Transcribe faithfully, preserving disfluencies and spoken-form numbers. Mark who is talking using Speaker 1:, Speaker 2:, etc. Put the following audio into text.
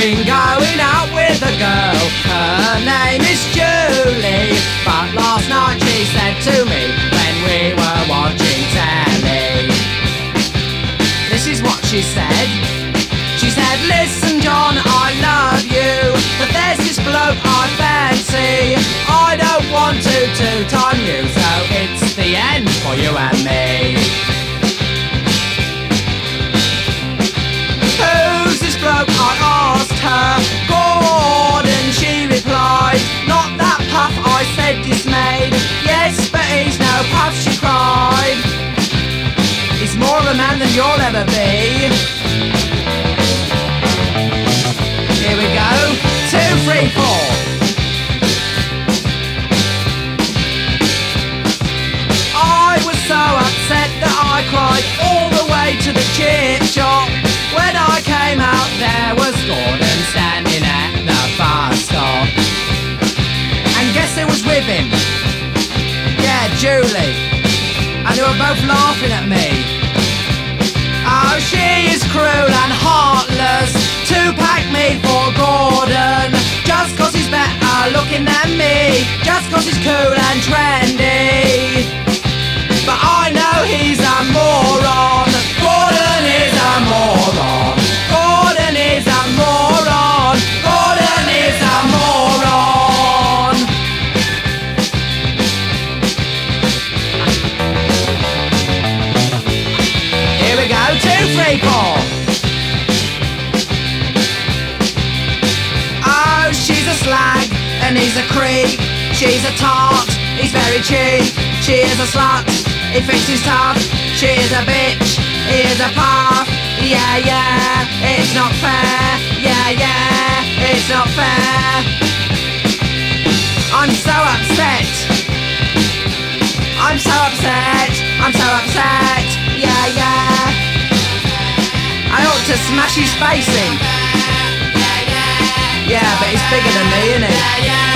Speaker 1: been going out with a girl. Her name is Julie, but last night she said to me when we were watching telly, this is what she said. She said, listen John, I love you, but there's this bloke I fancy. I don't want to two-time you, so it's the end for you and me. Who's this bloke, I asked her. Gordon, she replied. Not that puff, I said dismayed. Yes, but he's no puff, she cried. He's more of a man than you'll ever be. Here we go, two, three, four. I was so upset that I cried all the way to the chip shop. When I came out there was Gordon standing at the bus stop. And guess who was with him? Yeah, Julie. And they were both laughing at me. Oh, she is cruel and heartless to pack me for Gordon, just cause he's better looking than me, just cause he's cool and trendy. But I know he's a moron. Gordon is a moron. Gordon is a moron. Gordon is a moron. Here we go, two, three, four. Oh, she's a slag and he's a creep. She's a tart, he's very cheap. She is a slut, he thinks he's tough. She is a bitch, he is a puff. Yeah, yeah, it's not fair. Yeah, yeah, it's not fair. I'm so upset. I'm so upset. I'm so upset. Yeah, yeah. I ought to smash his face in. Yeah, but he's bigger than me, isn't he?